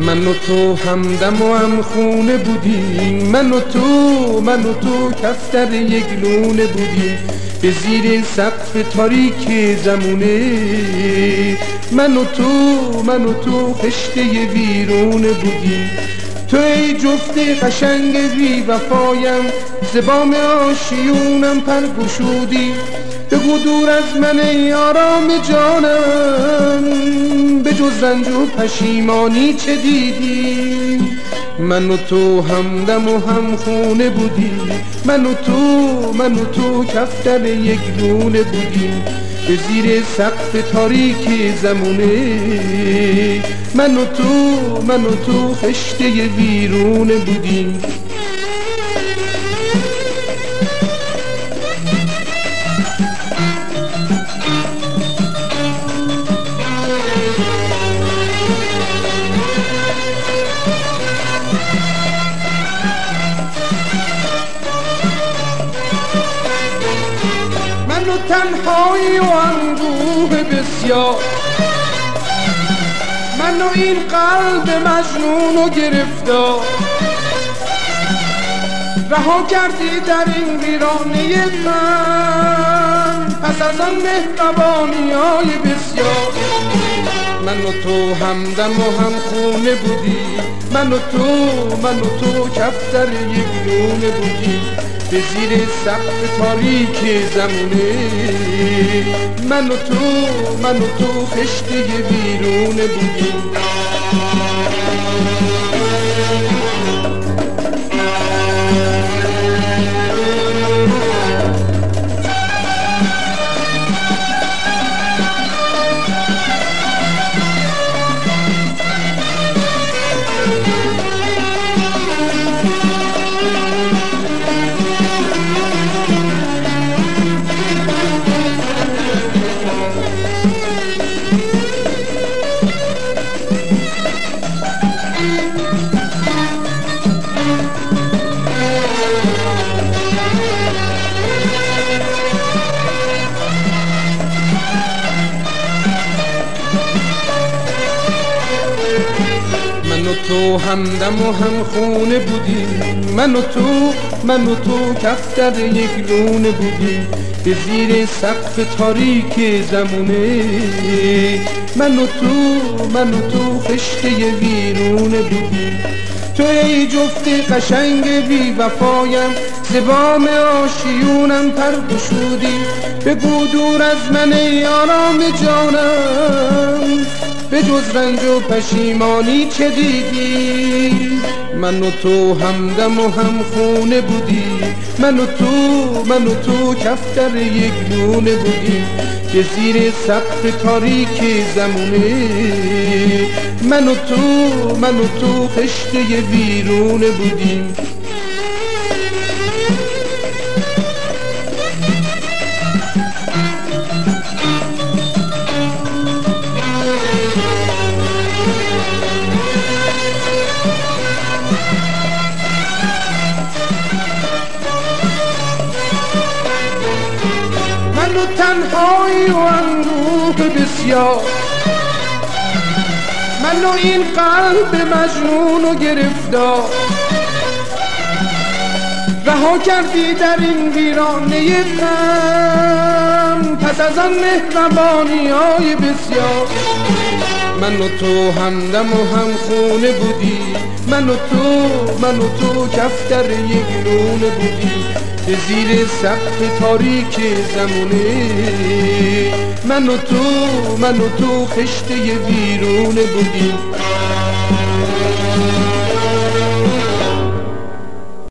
من و تو همدم و هم خونه بودیم، من و تو کفتر یک لونه بودیم، به زیر سقف تاریک زمونه. من و تو خشته ویرونه بودیم. تو ای جفت قشنگ بی وفایم، ز بام آشیونم پر گشودی. بگو دور از من ای آرام جانم، به جز رنج و پشیمانی چه دیدی؟ من و تو همدم و هم خونه بودیم، من و تو کفتر یک لونه بودیم، به زیر سقف تاریک زمونه. من و تو خشته ویرونه بودیم. من و تنهایی و اندوه بسیار، من و این قلب مجنون و گرفتار، رها کردی در این ویرانه من پس از آن مهربانی‌های بسیار. من و تو همدم و هم خونه بودیم، من و تو کفتر یک لونه بودیم، به زیر سقف تاریک زمونه. من و تو خشته ویرونه بودیم. من و تو همدم و هم خونه بودیم، من و تو کفتر یک لونه بودیم، به زیر سقف تاریک زمونه. من و تو خشته ویرونه بودیم. تو ای جفت قشنگ بی وفایم، ز بام آشیونم پر گشودی. بگو دور از من ای آرام جانم، به جز رنج و پشیمانی چه دیدی؟ من و تو همدم و هم خونه بودیم، من و تو کفتر یک لونه بودیم، به زیر سقف تاریک زمونه. من و تو خشته ویرونه بودیم. من و تنهایی و اندوه بسیار، من و این قلب مجنون و گرفتار، رها کردی در این ویرانه من پس از آن مهربانی‌های بسیار. من و تو همدم و هم خونه بودیم، من و تو کفتر یک لونه بودیم، به زیر سقف تاریک زمونه. من و تو خشته ویرونه بودیم.